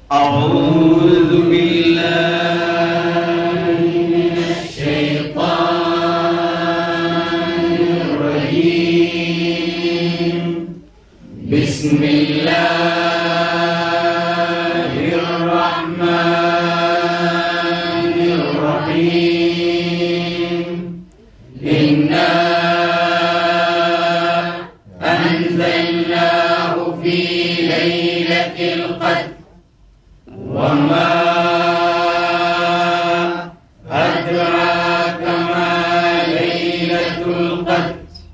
أعوذ بالله من الشيطان الرجيم. بسم الله الرحمن الرحيم. إنا أنزلناه في ليلة القدر وما أدراك ما ليلة القدر.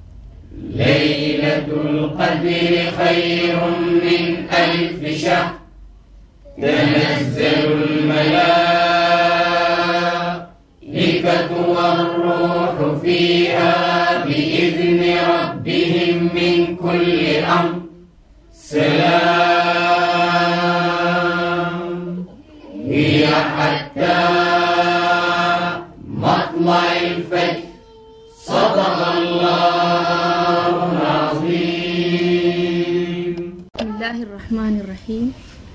ليلة القدر خير من 1000 شهر. تنزل الملائكة والروح فيها بإذن ربهم من كل أمر. سلام هي حتى مطلع الفجر. صدق الله العظيم. بسم الله الرحمن الرحيم.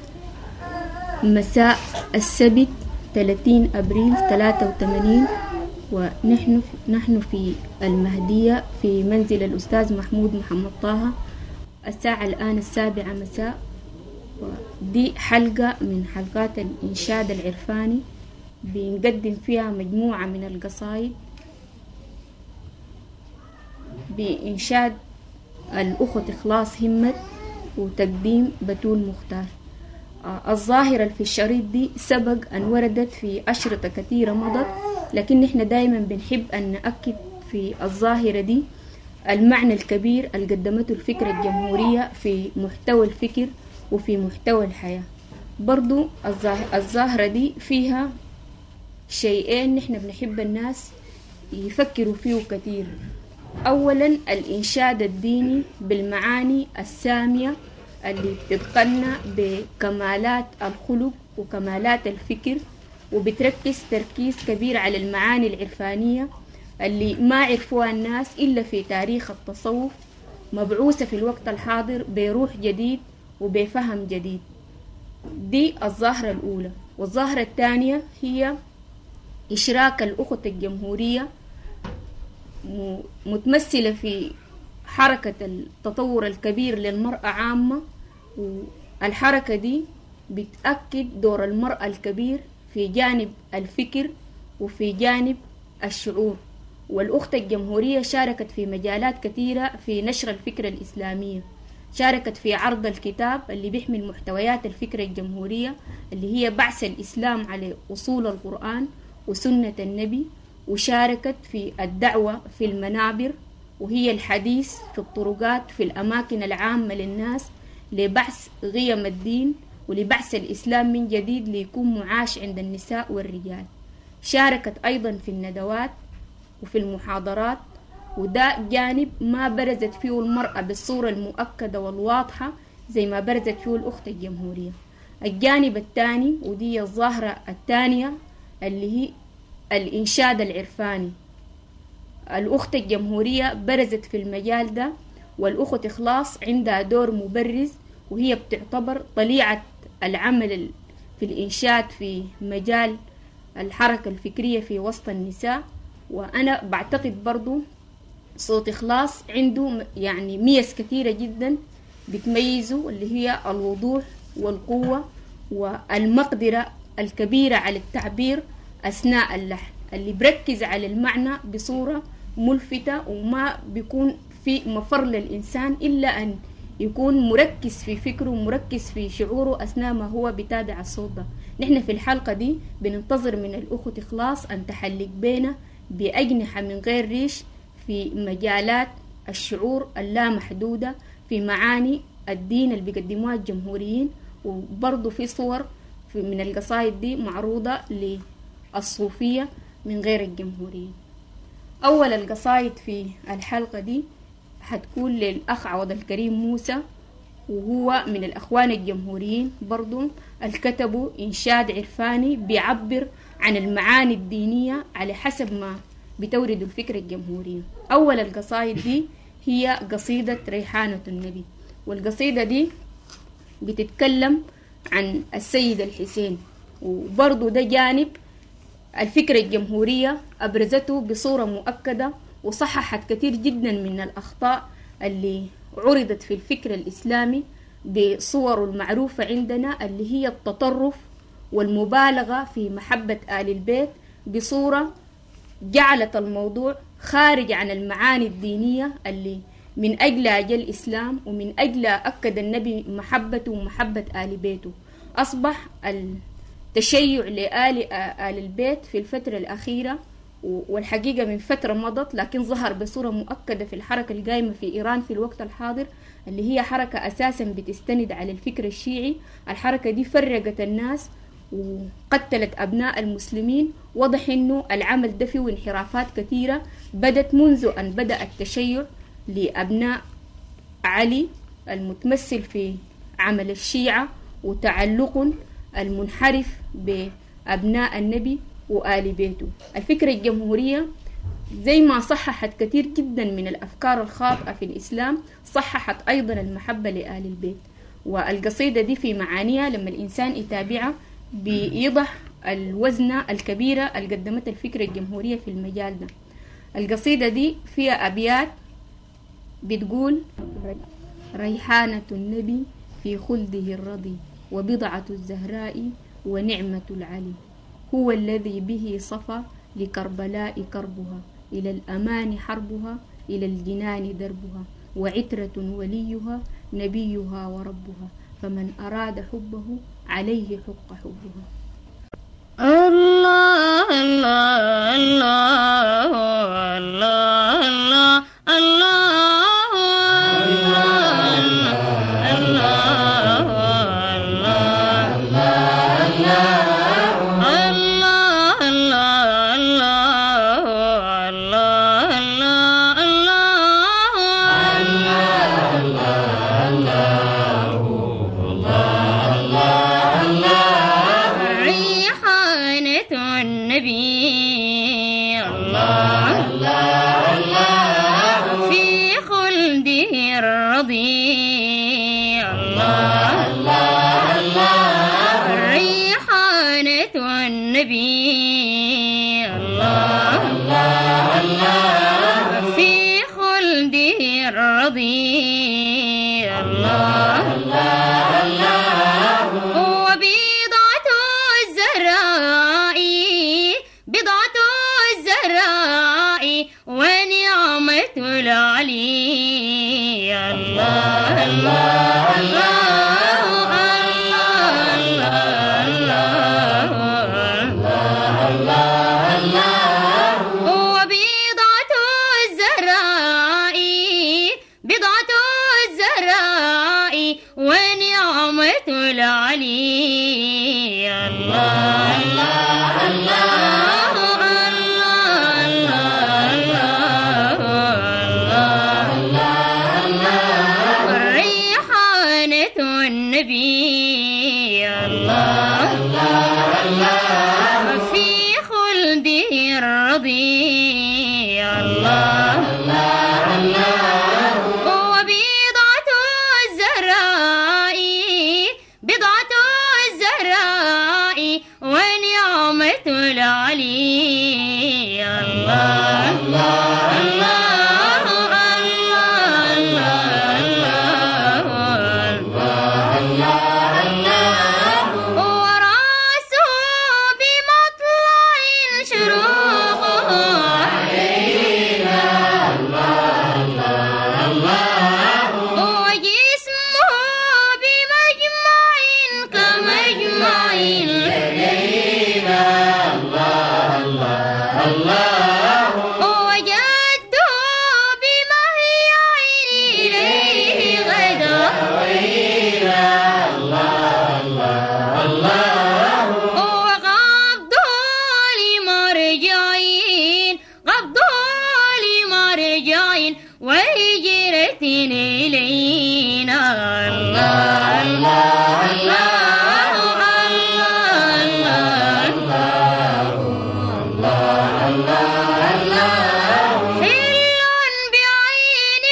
مساء السبت 30 أبريل 83، ونحن في المهدية في منزل الأستاذ محمود محمد طه. الساعة الآن 7 مساء، ودي حلقة من حلقات الإنشاد العرفاني بنقدم فيها مجموعة من القصائد بإنشاد الأخت إخلاص همت وتقديم بتول مختار. الظاهرة في الشريط دي سبق أن وردت في أشرطة كثيرة مضت، لكن إحنا دايما بنحب أن نأكد في الظاهرة دي المعنى الكبير اللي قدمته الفكرة الجمهورية في محتوى الفكر وفي محتوى الحياة. برضو الظاهرة دي فيها شيئين نحن بنحب الناس يفكروا فيه كثير. أولا الإنشاد الديني بالمعاني السامية اللي بتتقنى بكمالات الخلق وكمالات الفكر، وبتركز تركيز كبير على المعاني العرفانية اللي ما عرفوها الناس إلا في تاريخ التصوف، مبعوثة في الوقت الحاضر بروح جديد وبفهم جديد. دي الظاهرة الأولى. والظاهرة الثانية هي إشراك الأخت الجمهورية متمثلة في حركة التطور الكبير للمرأة عامة، والحركة دي بتأكد دور المرأة الكبير في جانب الفكر وفي جانب الشعور. والأخت الجمهورية شاركت في مجالات كثيرة في نشر الفكرة الإسلامية. شاركت في عرض الكتاب اللي بيحمل محتويات الفكرة الجمهورية اللي هي بعث الإسلام على أصول القرآن وسنة النبي. وشاركت في الدعوة في المنابر، وهي الحديث في الطرقات في الأماكن العامة للناس لبحث قيم الدين ولبحث الإسلام من جديد ليكون معاش عند النساء والرجال. شاركت أيضا في الندوات وفي المحاضرات، وده جانب ما برزت فيه المرأة بالصورة المؤكدة والواضحة زي ما برزت فيه الأخت الجمهورية. الجانب الثاني ودي الظاهرة الثانية اللي هي الإنشاد العرفاني. الأخت الجمهورية برزت في المجال ده، والأخت إخلاص عندها دور مبرز، وهي بتعتبر طليعة العمل في الإنشاد في مجال الحركة الفكرية في وسط النساء. وأنا بعتقد برضو صوت إخلاص عنده يعني ميز كثيرة جدا بتميزه، اللي هي الوضوح والقوة والمقدرة الكبيرة على التعبير أثناء اللحن، اللي بركز على المعنى بصورة ملفتة وما بيكون في مفر للإنسان إلا أن يكون مركز في فكره ومركز في شعوره أثناء ما هو بتابع الصوت ده. نحن في الحلقة دي بننتظر من الأخت إخلاص أن تحلق بينا بأجنحة من غير ريش في مجالات الشعور اللامحدودة، في معاني الدين اللي بيقدموها الجمهوريين. وبرضو في صور من القصائد دي معروضة للصوفية من غير الجمهوريين. أول القصائد في الحلقة دي حتكون للأخ عوض الكريم موسى، وهو من الأخوان الجمهوريين برضو الكتبوا إنشاد عرفاني بيعبر عن المعاني الدينية على حسب ما بتورد الفكرة الجمهورية. أول القصائد دي هي قصيدة ريحانة النبي، والقصيدة دي بتتكلم عن السيد الحسين. وبرضو ده جانب الفكرة الجمهورية أبرزته بصورة مؤكدة، وصححت كثير جدا من الأخطاء اللي عرضت في الفكر الإسلامي بصوره المعروفة عندنا، اللي هي التطرف والمبالغة في محبة آل البيت بصورة جعلت الموضوع خارج عن المعاني الدينية اللي من أجلها جاء الإسلام، ومن أجلها أكد النبي محبته ومحبة آل بيته. أصبح التشيع لآل البيت في الفترة الأخيرة، والحقيقة من فترة مضت، لكن ظهر بصورة مؤكدة في الحركة القائمة في إيران في الوقت الحاضر، اللي هي حركة أساسا بتستند على الفكر الشيعي. الحركة دي فرقت الناس وقتلت أبناء المسلمين. واضح إنه العمل ده فيه انحرافات كثيرة بدت منذ أن بدأ التشيع لأبناء علي المتمثل في عمل الشيعة، وتعلق المنحرف بأبناء النبي وآل بيته. الفكرة الجمهورية زي ما صححت كثير جدا من الأفكار الخاطئة في الإسلام، صححت أيضا المحبة لآل البيت. والقصيدة دي في معانيها لما الإنسان يتابعها بيضح الوزنة الكبيرة اللي قدمت الفكرة الجمهورية في المجال ده. القصيدة دي فيها أبيات بتقول: ريحانة النبي في خلده الرضي، وبضعة الزهراء ونعمة العلي، هو الذي به صفى لكربلاء كربها، إلى الأمان حربها، إلى الجنان دربها، وعترة وليها نبيها وربها، فمن أراد حبه عليه حق حبها. الله الله الله الله الله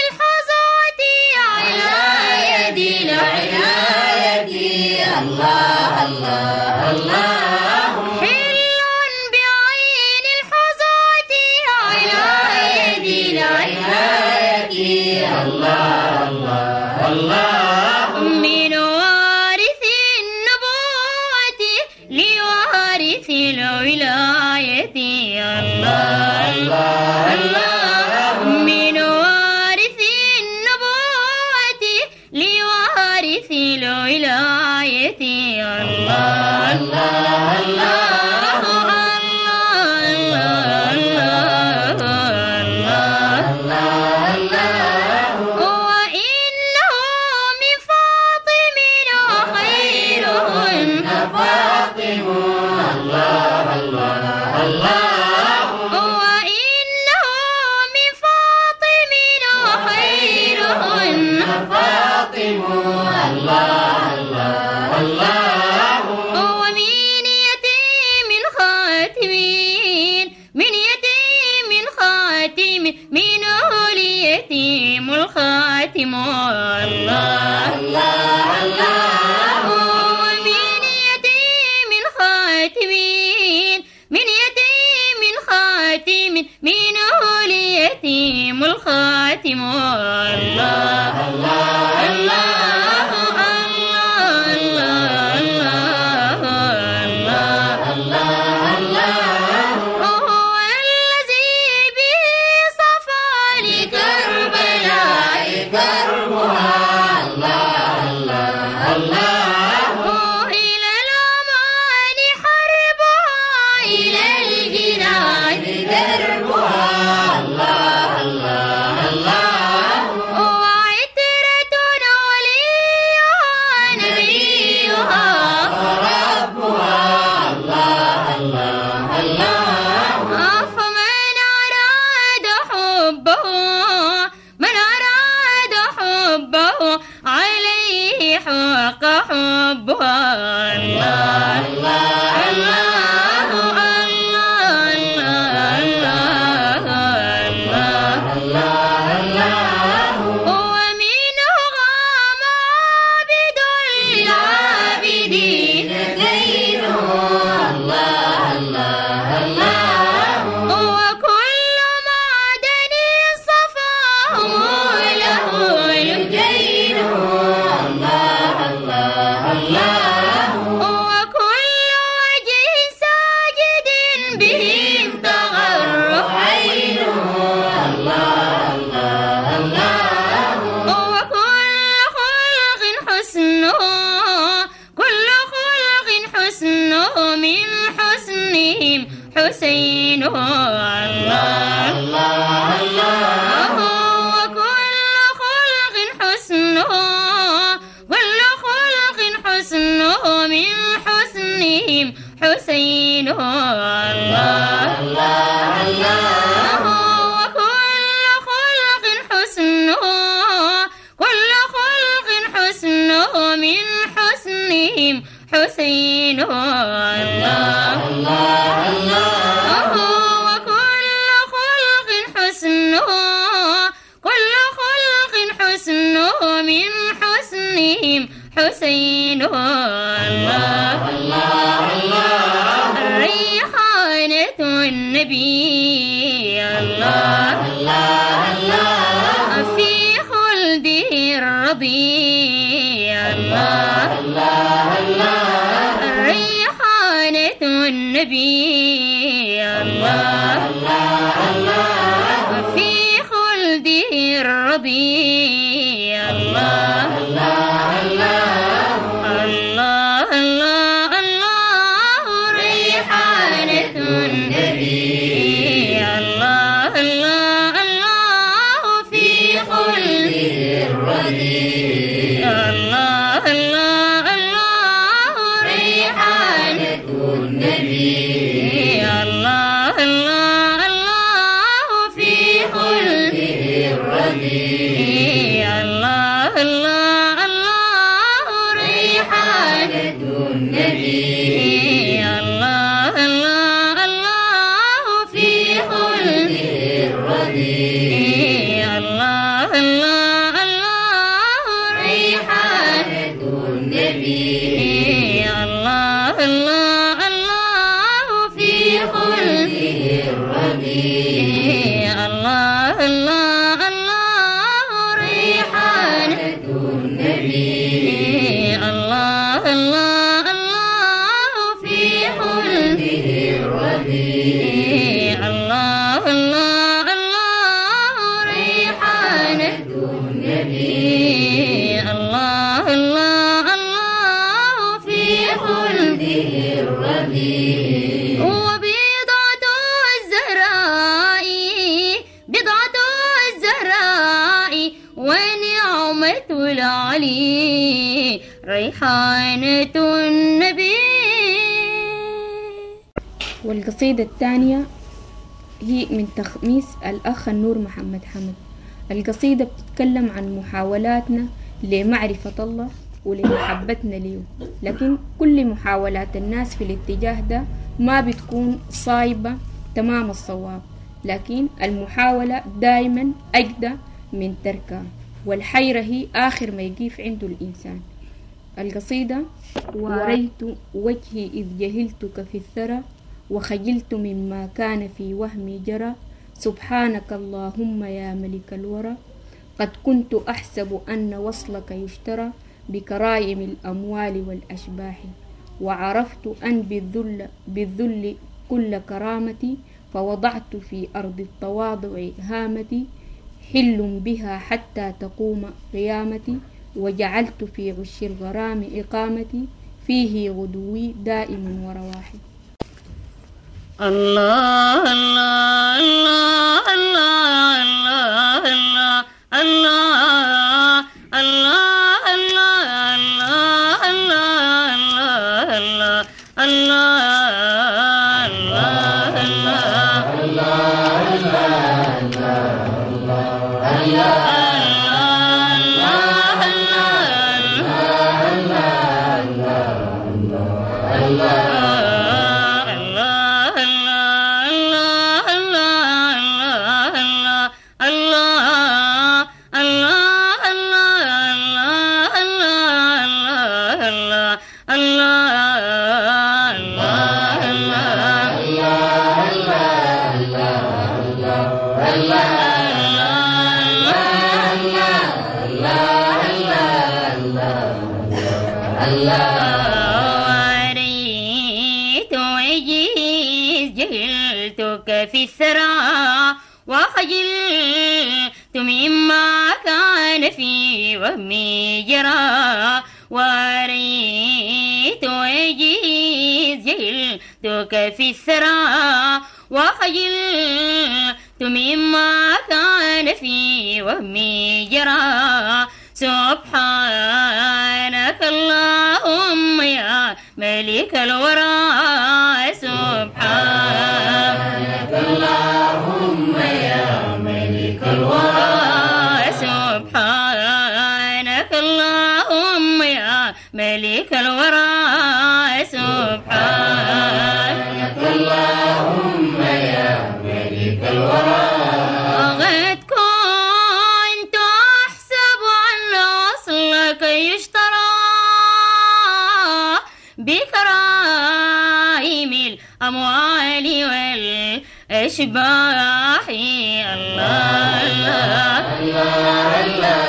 الله وارث الولاية الله الله الله من وارث النبوة لوارث الولاية الله الله اليتيم الخاتم الله الله الله ومن يتيم خاتمين من يتيم خاتم منه اليتيم الخاتم الله الله الله حسين الله الله الله وكل خلق حسنه كل خلق حسنه من حسنهم حسين الله الله الله وكل خلق حسنه كل خلق حسنه من حسنهم حسين الله الله الله وكل خلق حسنه كل خلق حسنه من حسنهم حسين الله الله الله ريحانة النبي الله الله الله في خلده الرضي الله الله الله ريحانة النبي الله الله الله في خلده الرضي الله الله الله الله الله ريحانة النبي الله الله الله في خلده الرضي الله الله الله ريحانة النبي الله الله الله في خلده الرضي الله الله الله ريحانة النبي الله الله الله في خلده الرضي الله الله الله ريحانة النبي الله الله الله في خلده الرضي الله الله الله ريحانة النبي الله الله الله في خلده حمده الربيع وبضعة الزهراء بضعة الزهراء ونعمة العلي ريحانة النبي. والقصيدة الثانية هي من تخميس الأخ النور محمد حمد. القصيدة بتتكلم عن محاولاتنا لمعرفة الله ولمحبتنا ليه، لكن كل محاولات الناس في الاتجاه ده ما بتكون صايبة تمام الصواب، لكن المحاولة دائما أجدى من تركها، والحيرة هي آخر ما يقيف عنده الإنسان. القصيدة: واريت وجهي إذ جهلتك في الثرى وخجلت مما كان في وهمي جرى سبحانك اللهم يا ملك الورى قد كنت أحسب أن وصلك يشترى بكرايم الأموال والأشباح وعرفت أن بالذل كل كرامتي فوضعت في أرض التواضع هامتي حل بها حتى تقوم قيامتي وجعلت في عش الغرام إقامتي فيه غدوي دائم ورواحي. الله الله الله الله الله الله الله الله الله جهلتك في الثرى وخجلت مما كان في وهمي جرى وريت وجيز جهلتك في الثرى وخجلت مما كان في وهمي جرى سبحانك اللهم يا ملك الورى سبحانك اللهم يا ملك الورى سبحانك اللهم يا ملك الورى سبحانك اللهم يا ملك الورى قد كنت أحسب أن وصلك يشترى بكرائم الأموال والأشباح الله الله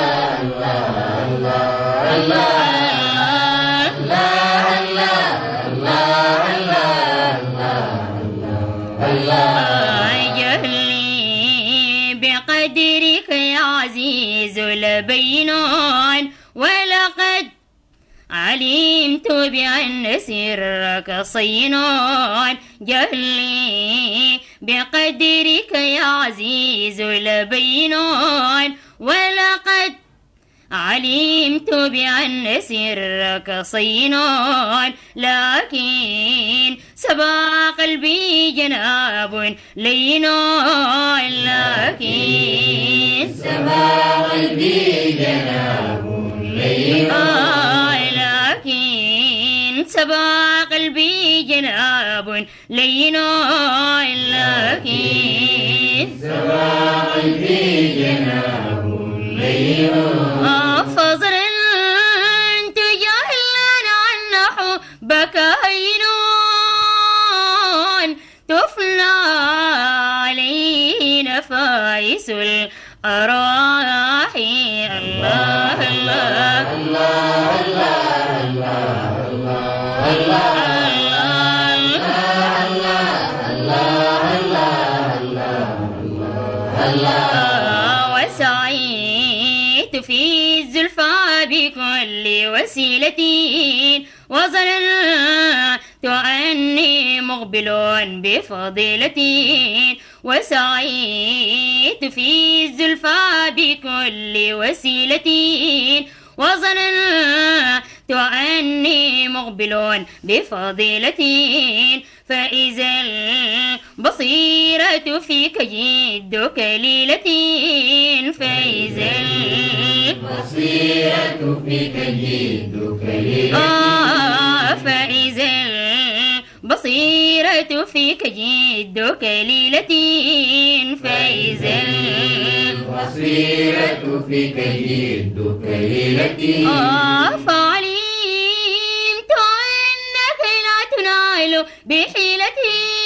جهلي بقدرك يا عزيز لبينون ولقد علمت بأن سرك صينون جهلي بقدرك يا عزيز لبينون ولقد علمت بأن سرك صينون لكن سبا قلبي جناب لينون لكن سبا قلبي جناب لينون لكن سبا قلبي جناب لينون لكن سبا قلبي جناب لينون فضلا تجاهلنا عن حبك هينون تفنى علينا فائس الأراح الله الله وسعيت في الزلفى بكل وسيلة وظننت مقبل بفضيلة وسعيت في الزلفى بكل وسيلة وظننت أني مقبل بفضيلة فإذا البصيرة فيك جد كليلة فإذا البصيرة فيك جد كليلة فإذا البصيرة فيك جد كليلة فإذا البصيرة فيك جد كليلة فعلمت أنك لا تنال بحيلة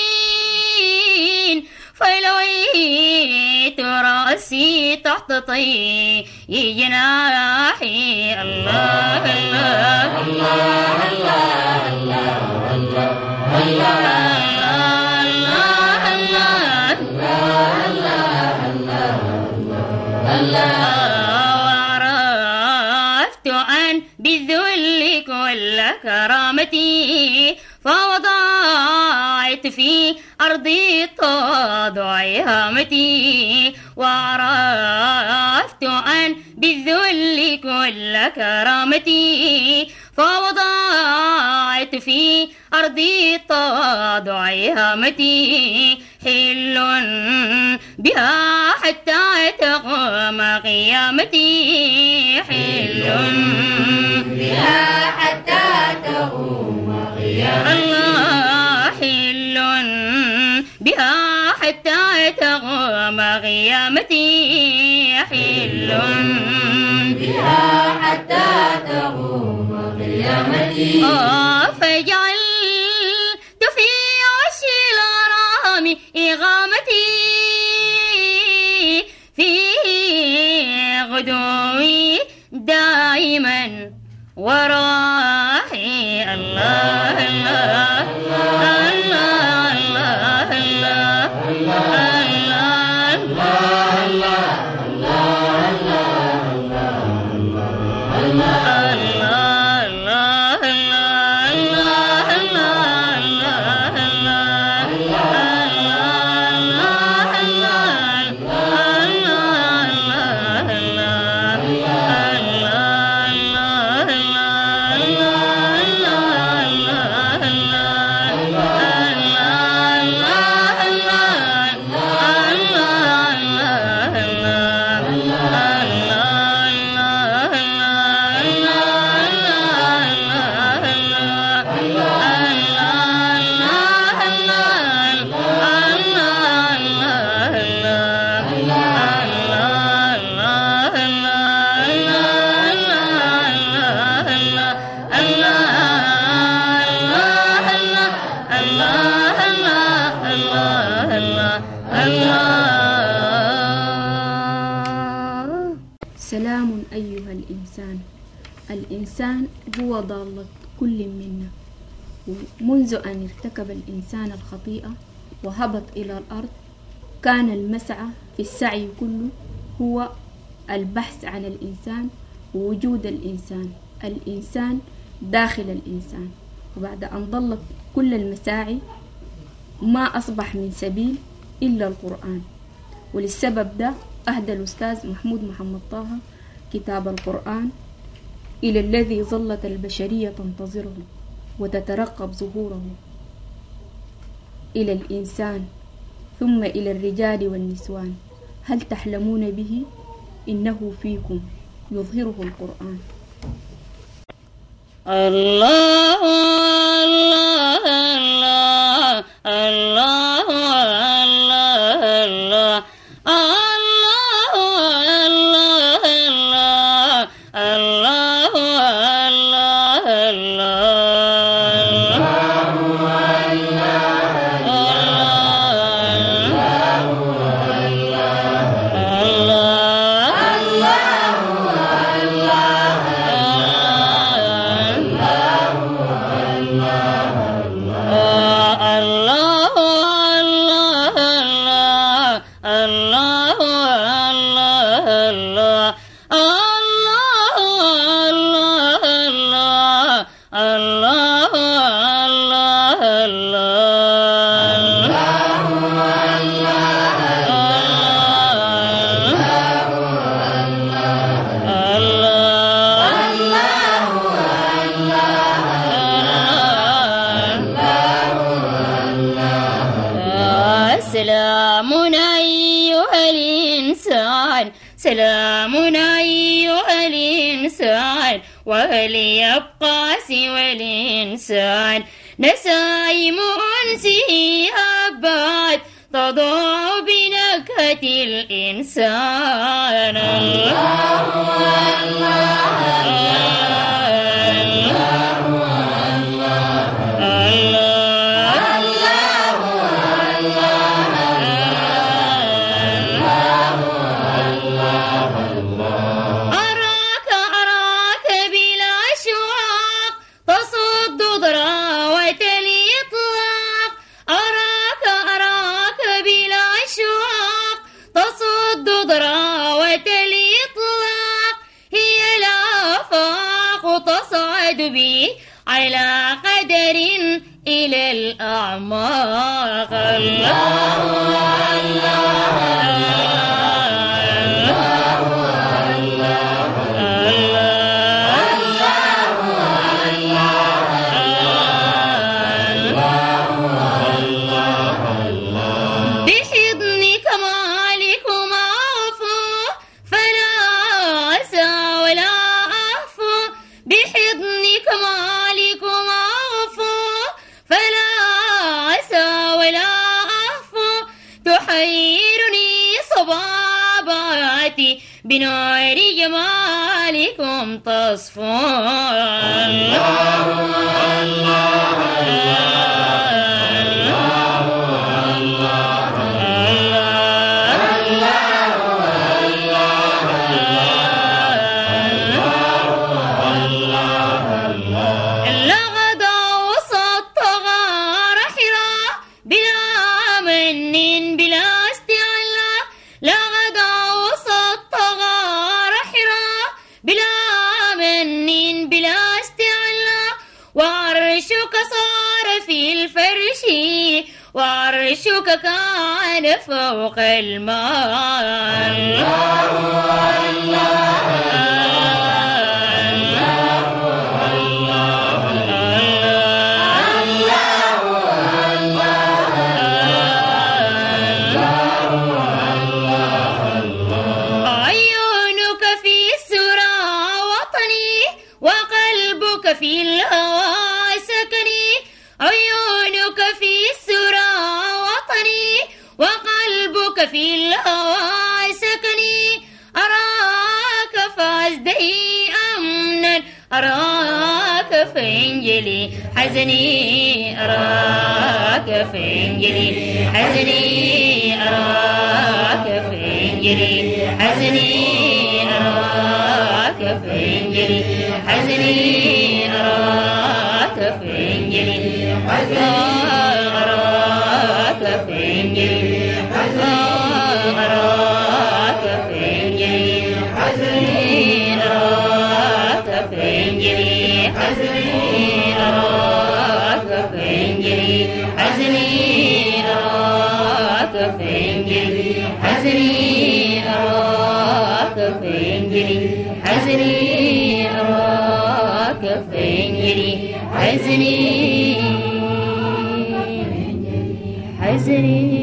فلويت رأسي تحت طي جناحي الله الله الله الله الله الله وعرفت أن بالذل كل كرامتي فوضعت في أرضي التواضع هامتي وعرفت أن بالذل كل كرامتي فوضعت في أرضي التواضع هامتي حل بها حتى تقوم قيامتي حل بها حتى تقوم قيامتي الله حل بها حتى تقوم قيامتي حل بها حتى تقوم قيامتي فجعلت في عش الغرام إغامتي في غدوي دائما وراحي الله الله الله الله سلام أيها الإنسان. الإنسان هو ضالة كل منا، ومنذ أن ارتكب الإنسان الخطيئة وهبط إلى الأرض كان المسعى في السعي كله هو البحث عن الإنسان ووجود الإنسان داخل الإنسان. وبعد أن ضلت كل المساعي ما أصبح من سبيل إلا القرآن، وللسبب ده أهدى الأستاذ محمود محمد طه كتاب القرآن إلى الذي ظلت البشرية تنتظره وتترقب ظهوره، إلى الإنسان ثم إلى الرجال والنسوان. هل تحلمون به؟ إنه فيكم يظهره القرآن. الله الله الله الله الله سلام أيها الإنسان، وهل يبقى سوى الإنسان؟ نسائم أنسه هبات تضع بنكهة الإنسان. الله على قدر إلى الأعماق. بحضنك مالك معفو فلا أسى ولا أعفو، بحضنك مالك معفو فلا أسى ولا أعفو، تحيرني صباباتي بنور جمالكم تصفو. وعرشك صار في الفرش، وعرشك كان فوق الماء. في الهوى سكني، عيونك في السرى وطني، وقلبك في الهوى سكني، أراك فازدهي أمنا، أراك فانجلي حزني، أراك فانجلي حزني، أراك فانجلي حزني، أراك فانجلي حزني، أراك فانجلي حزني، أراك فانجلي حزني، أراك فانجلي حزني، أراك فانجلي حزني، أراك فانجلي حزني، أراك فانجلي حزني، أراك فانجلي حزني، أراك فانجلي حزني حزني.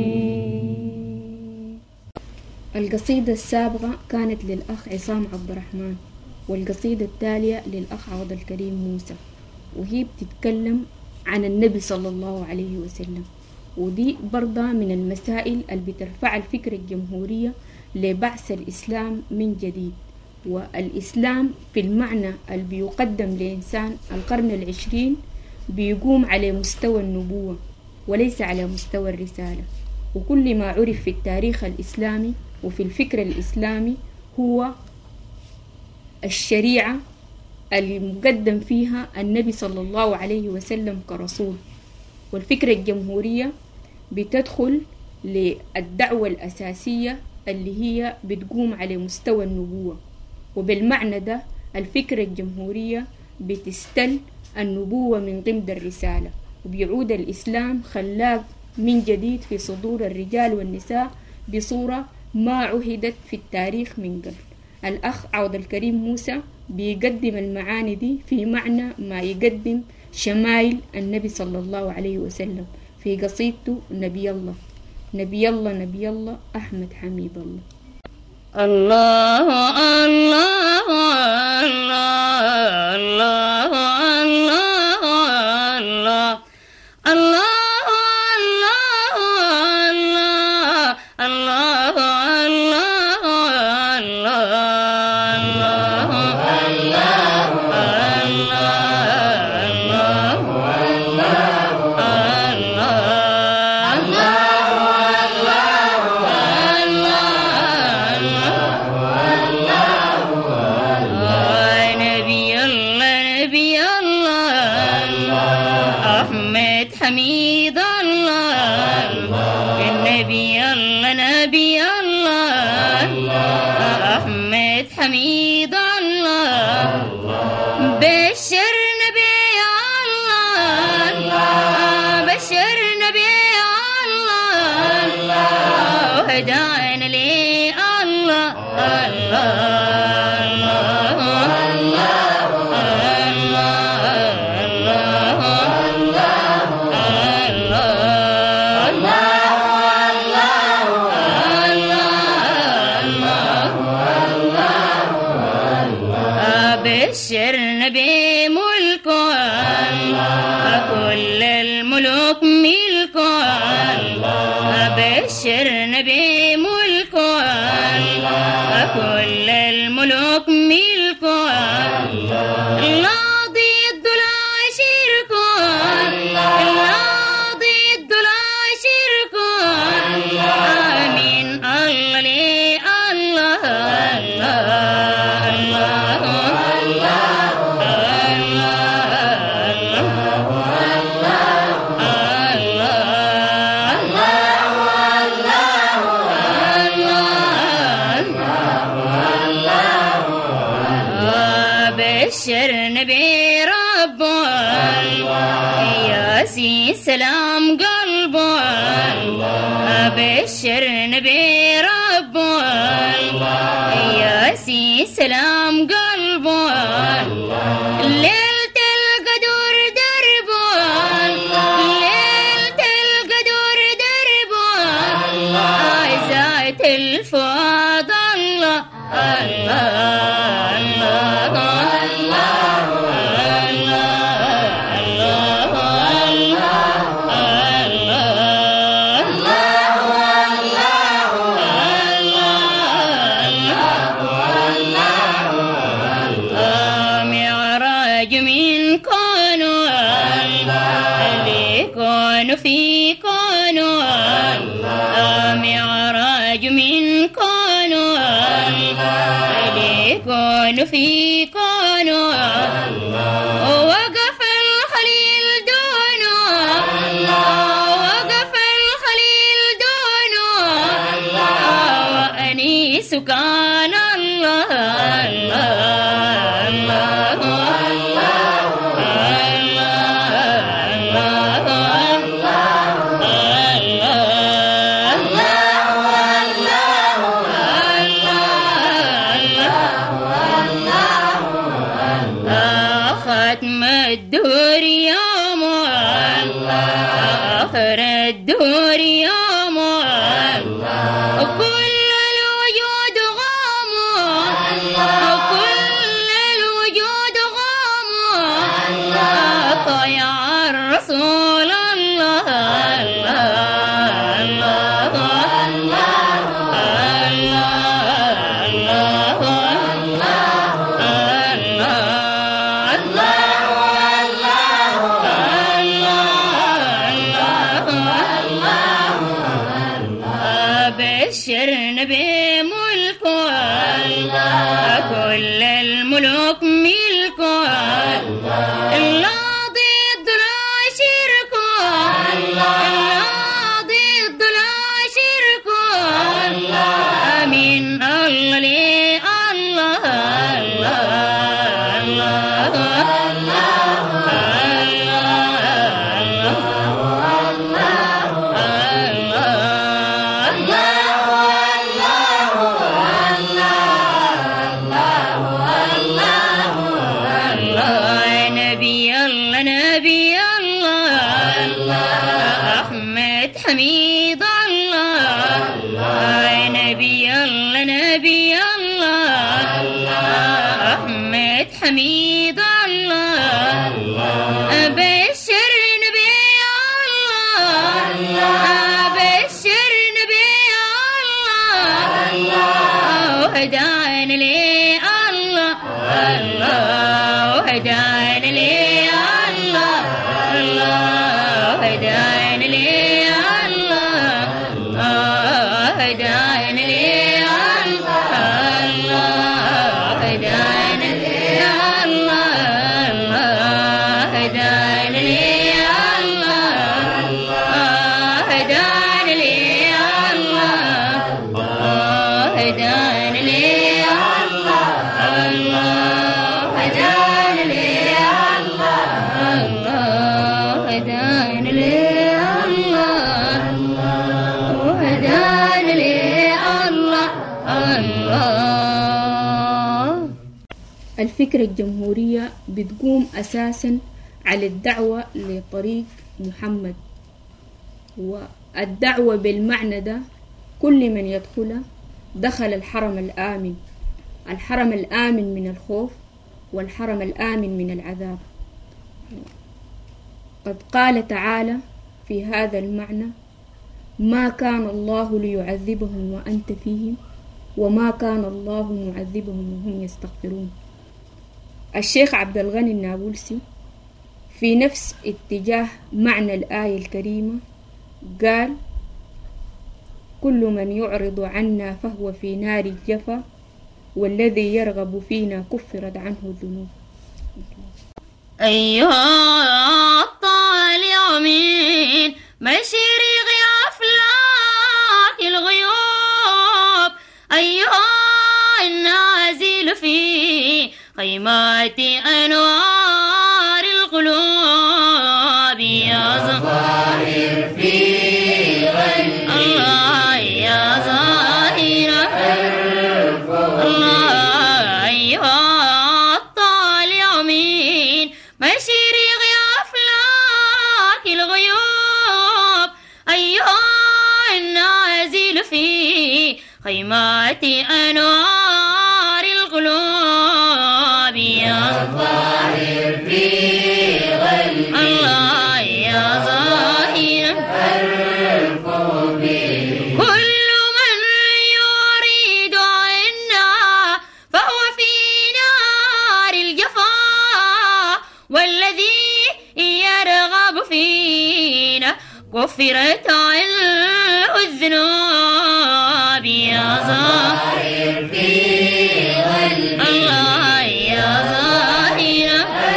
القصيدة السابقة كانت للأخ عصام عبد الرحمن، والقصيدة التالية للأخ عوض الكريم موسى، وهي بتتكلم عن النبي صلى الله عليه وسلم. ودي برضه من المسائل اللي بترفع الفكرة الجمهورية لبعث الإسلام من جديد. والإسلام في المعنى اللي بيقدم لإنسان القرن العشرين بيقوم على مستوى النبوة وليس على مستوى الرسالة. وكل ما عرف في التاريخ الإسلامي وفي الفكر الإسلامي هو الشريعة المقدم فيها النبي صلى الله عليه وسلم كرسول. والفكرة الجمهورية بتدخل للدعوة الأساسية اللي هي بتقوم على مستوى النبوة. وبالمعنى ده الفكرة الجمهورية بتستل النبوة من ضمن الرسالة، وبيعود الإسلام خلاق من جديد في صدور الرجال والنساء بصورة ما عهدت في التاريخ من قبل. الأخ عوض الكريم موسى بيقدم المعاني دي في معنى ما يقدم شمائل النبي صلى الله عليه وسلم في قصيدته نبي الله نبي الله نبي الله أحمد حميد الله. الله الله الله الله الله الله حميد الله النبي الله نبي الله أحمد حميد الله بشر نبي الله بشر نبي الله وهدانا لي الله الله بشرنا بملكه كل الملوك ملكه بشرنا بملكه كل الملوك ملكه لا ضد لا شركه لا ضد لا شركه آمين الله لي الله بشرنا بربه ياسين سلام قلبه بشرنا بربه ياسين سلام قلبه ليلة القدر دربه ليلة القدر دربه ذات الفؤاد الله من كانوا ليكون في كانوا معراج من كانوا ليكون في كانوا وقف الخليل دونه وقف الخليل دونه وأنيس كان الله ختم الدهور يوم آخر الدهور يوم كل الوجود غام كل الوجود غام طيع الرسول الله بشرنا بملكه كل الملوك ملكه لا ضد لا شركه لا ضد لا شركه آمين الله لي الله نبي الله أحمد حميد الله نبي الله نبي حميد الله أبشر نبي الله أبشر نبي الله وهدانا لي الله وهدانا لي الله وهدانا لي الله وهدانا لي الفكرة الجمهورية بتقوم أساسا على الدعوة لطريق محمد، والدعوة بالمعنى ده كل من يدخله دخل الحرم الآمن، الحرم الآمن من الخوف والحرم الآمن من العذاب. قد قال تعالى في هذا المعنى: ما كان الله ليعذبهم وأنت فيهم وما كان الله معذبهم وهم يستغفرون. الشيخ عبد الغني النابلسي في نفس اتجاه معنى الآية الكريمة قال: كل من يعرض عنا فهو في نار الجفا والذي يرغب فينا كفرت عنه الذنوب. أيها الطالع من مشرق أفلاك الغيوب، أيها النازل في خيمات أنوار القلوب، يا ظاهر في غيب الله، يا ظاهر الله، أيها الطالع من مشرق أفلاك الغيوب، أيها النازل في خيمات أنوار القلوب، يا ظاهر في غيب الله، يا ظاهر كل من يريد عنا فهو في نار الجفا والذي يرغب فينا كفرت عنه الذنوب، يا ظاهر في غيب الله، يا ظاهر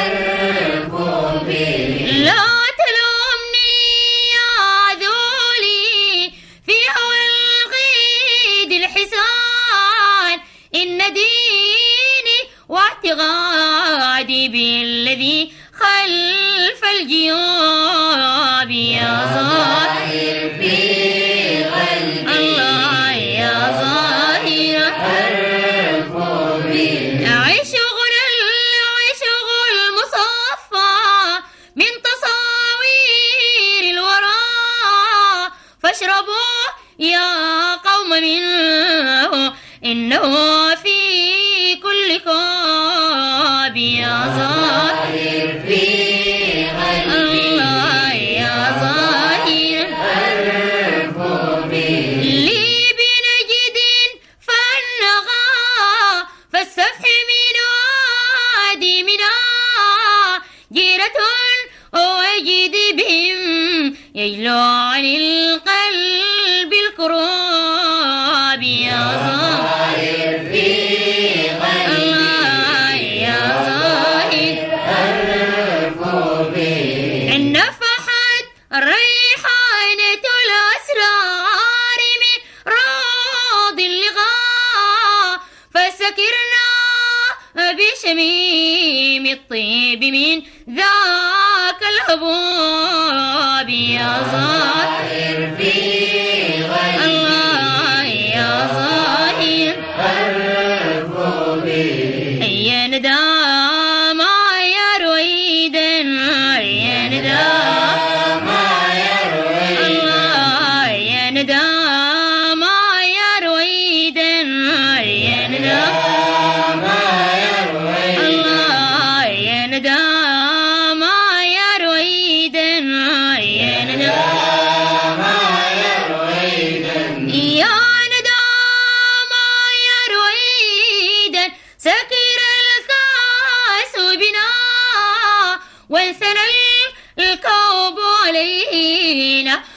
لا تلومني يا ذولي في هوى القيد الحسان، إن ديني واعتقادي بالذي خلف الجيوب، يا ظاهر في غيب الله، يا ظاهر عشق المصفى من تصاوير الورى، فاشربوا يا قوم منه إنه في كل كوب، يا ظاهر في غيب الله، يا ظاهر لي بنجد فالنغى فالسفح من وادي منى جيرة وجد بهم يجلو عن القلب الكروب، يا ظاهر في غيب الله، يا ظاهر نفحت ريحانة الأسرار من روض اللقاء، فسكرنا بشميم الطيب من ذاك الهبوب، يا ظاهر في غيب الله، يا ظاهر يا ندام يا رويدا، يا ندام يا رويدا الله، يا ندام يا رويدا، يا ندام يا رويدا الله،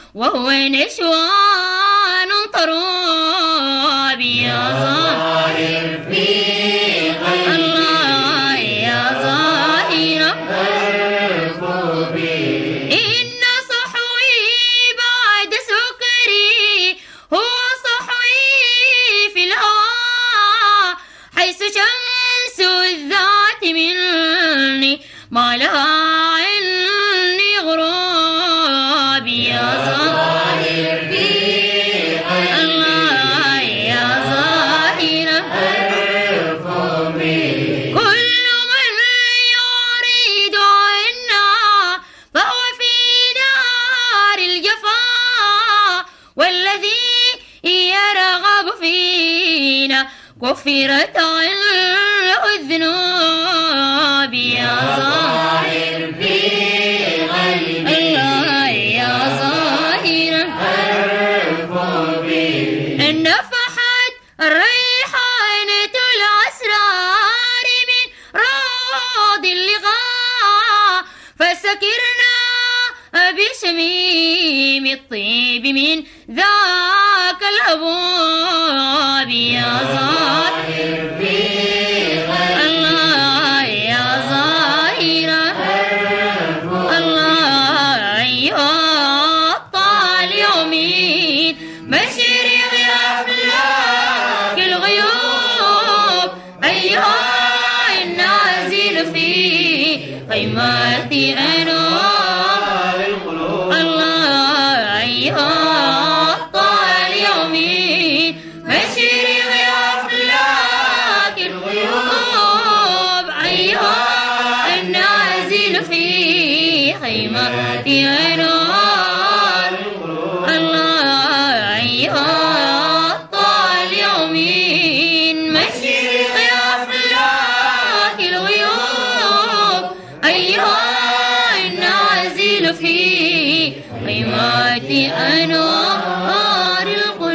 وهو نشوان طروب يا ظاهر في قلبي الله يا ظاهر إن صحوي بعد سكري هو صحوي في الهوى حيث شمس الذات مني ما لها عني غراب يا ظاهر في قلبي الله يا ظاهر كل من يريد عنا فهو في دار الجفا والذي يرغب فينا كفرت عنه الذنوب يا ظاهر في قلبي الله يا ظاهر نفحت ريحانة الأسرار من روض اللقاء فسكرنا بشميم الطيب من ذاك الهبوب يا ظاهر في قلبي الله يا ظاهر الله أيها الطالع من مشرق أفلاك الغيوب أيها النازل في قيمة أنوار القلوب الله أيها الطالع من مشرق أفلاك الغيوب أيها النازل في خيمة أنوار القلوب الله أيها الطالع من مشرق أفلاك الغيوب أيها النازل في خيمة أنوار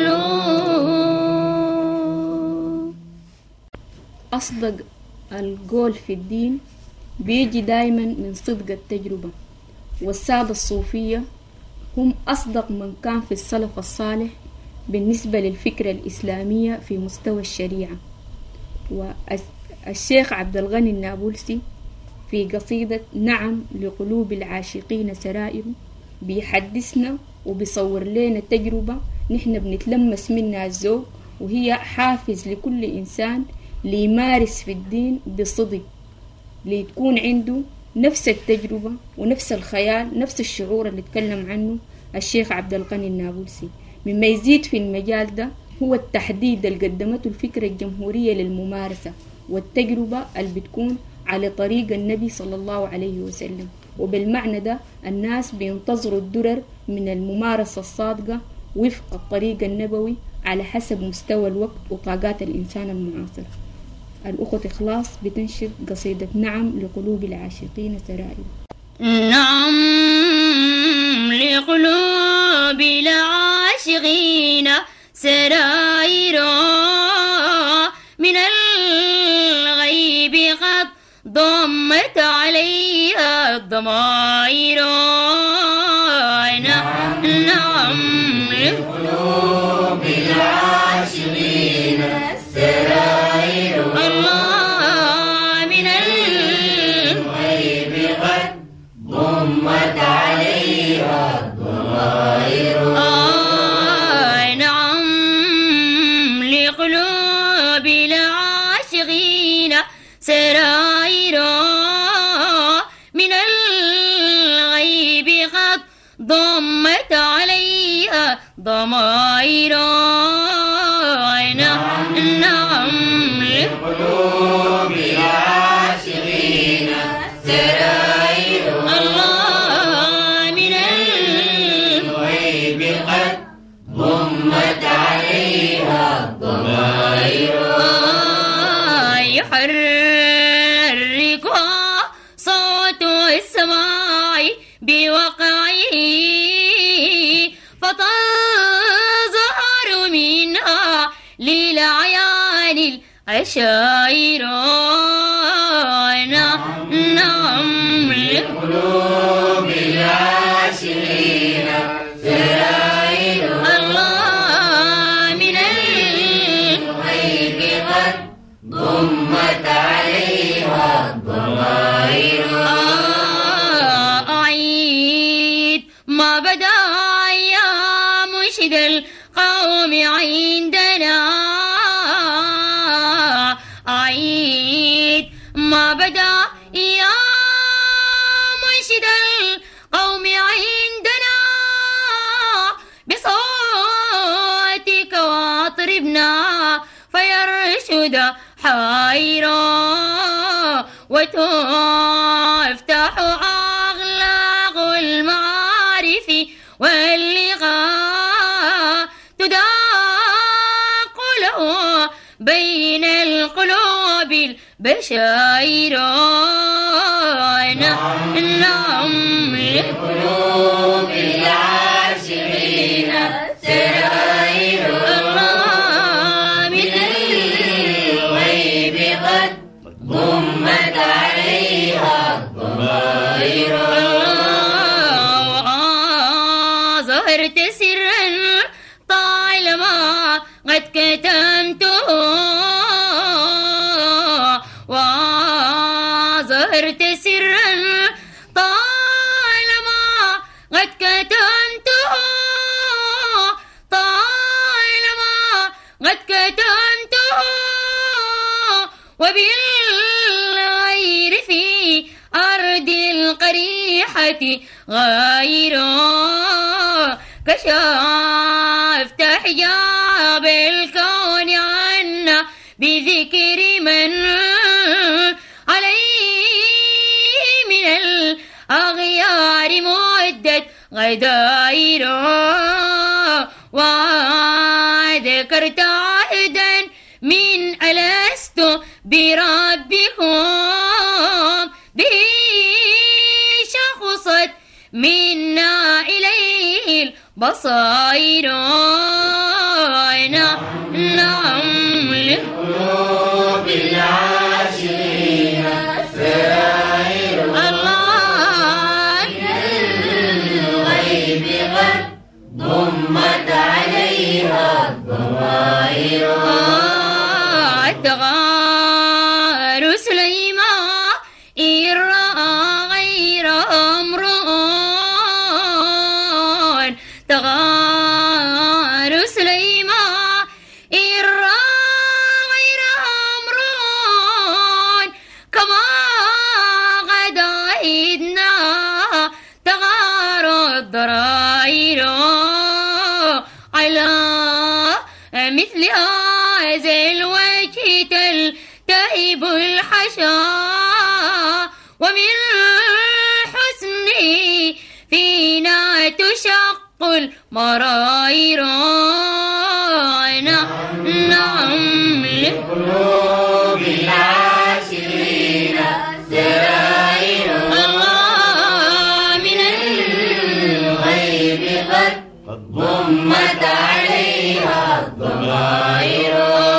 القلوب. أصدق القول في الدين بيجي دايما من صدق التجربة، والسادة الصوفية هم أصدق من كان في السلف الصالح بالنسبة للفكرة الإسلامية في مستوى الشريعة. والشيخ عبد الغني النابلسي في قصيدة نعم لقلوب العاشقين سرائر بيحدثنا وبيصور لنا تجربة نحن بنتلمس منها الذوق، وهي حافز لكل إنسان ليمارس في الدين بصدق، لتكون عنده نفس التجربة ونفس الخيال، نفس الشعور اللي اتكلم عنه الشيخ عبد الغني النابلسي. مما يزيد في المجال ده هو التحديد اللي قدمته الفكرة الجمهورية للممارسة والتجربة اللي بتكون على طريق النبي صلى الله عليه وسلم. وبالمعنى ده الناس بينتظروا الدرر من الممارسة الصادقة وفق الطريق النبوي على حسب مستوى الوقت وطاقات الإنسان المعاصر. الأخوة إخلاص بتنشر قصيدة نعم لقلوب العاشقين سرائر. نعم لقلوب العاشقين سرائر من الغيب قد ضمت عليها الضمائر. نعم لقلوب العاشقين سرائر الله من الغيب قد ضمت عليها الضمائر. نعم لقلوب العاشقين سرائر من الغيب قد ضمت عليها ضمائر. نعم لقلوب العاشقين سرائر الله من الغيب قد ضمت عليها الضمائر. يحركها صوت السماء بوقعه فتظهر منها للعيان العشائر. نعم لقلوب العاشقين سرائر غدا يا مرشد القوم عندنا أعيد ما بدا يا مرشد القوم عندنا بصوتك واطربنا فيرشد حيرا وتفتح أغلاق المعارف واللغة تداق له بين القلوب البشائر نعم لقلوب العاشقين سرائر من الغيب قد ضمت عليها الضمائر ظهرت سرا طالما قد كتمته وظهرت سرا طالما قد كتمته طالما قد كتمته وبالغير في أرض القريحة غير كشفت حجاب الكون عنا بذكر من عليه من الأغيار مدت غدائر وذكرت عهدا من ألست بربكم به شخصت منا إليه البصائر نعم لقلوب العاشقين سرائر الله الغيب قد ضمت عليها الضمائر تغار سليمان إن رأى غير امرؤ تغار سليمان إن رأى غير امرؤ كما غدا إذنا تغار الضرائر على مثل هذا الوجه تلتهب الحشا ومن حسنه فينا تشق المرائر نعم لقلوب العاشقين سرائر من الغيب قد ضمت عليها الضمائر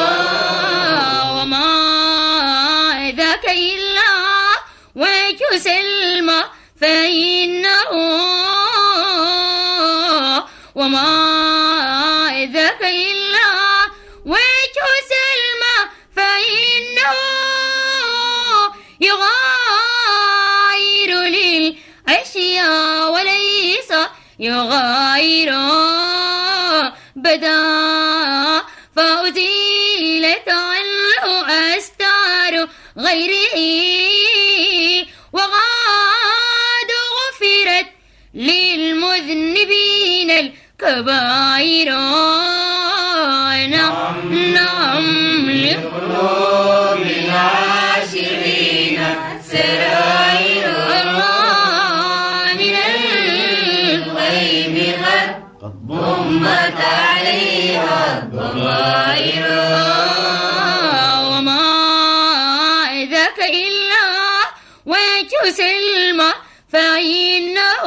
وما ذاك إلا وجه سلمى فإنه وما ذاك إلا وجه سلمى فإنه يغاير للأشياء وليس يغاير بدا فأزيلت عنه أستار غيره وغاد غفرت للمذنبين الكبائر نعم لقلوب العاشقين سرائر من الغيب قد ضمت عليها الضمائر وما ذاك إلا وجه سلمى فإنه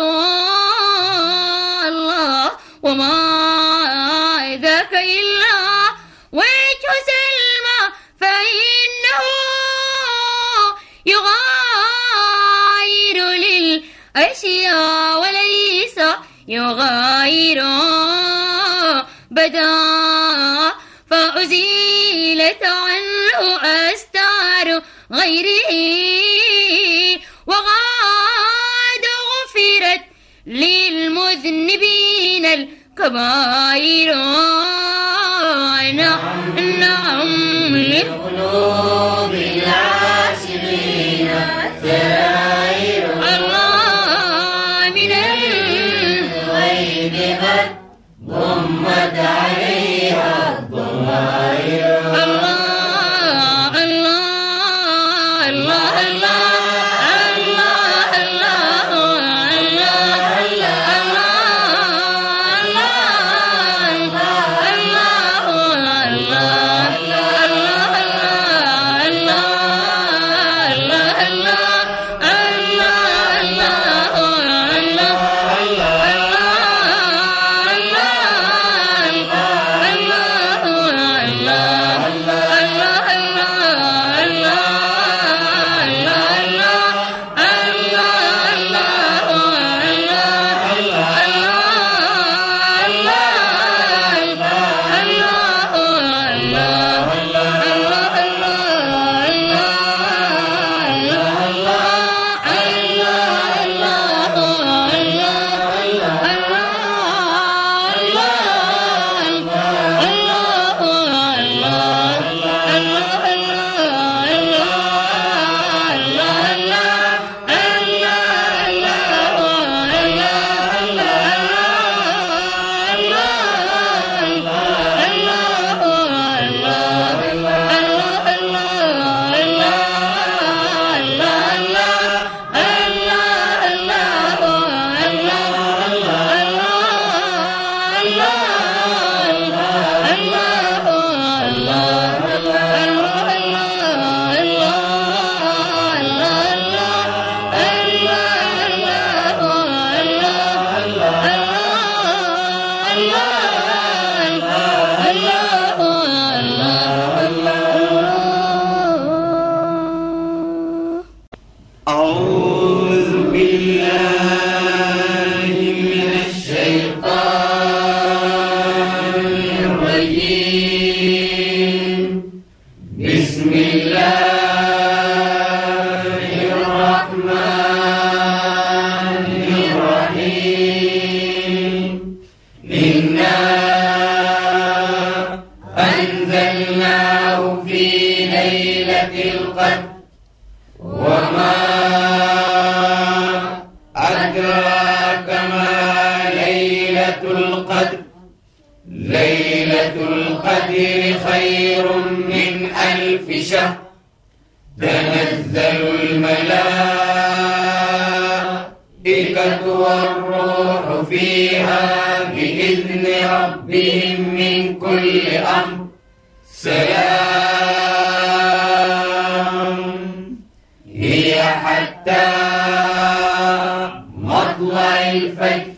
الله وما ذاك إلا وجه سلمى فإنه يغاير للأشياء وليس يغاير بدا فأزيلت عنه أستار غيره وغاد غفرت للمذنبين مذنبين الكبائر. نعم لقلوب العاشقين سرائر. الله من الغيب قد ضمت عليها الضمائر. ليلة القدر خير من 1000 شهر. تنزل الملائكة والروح فيها بإذن ربهم من كل أمر. سلام هي حتى مطلع الفجر.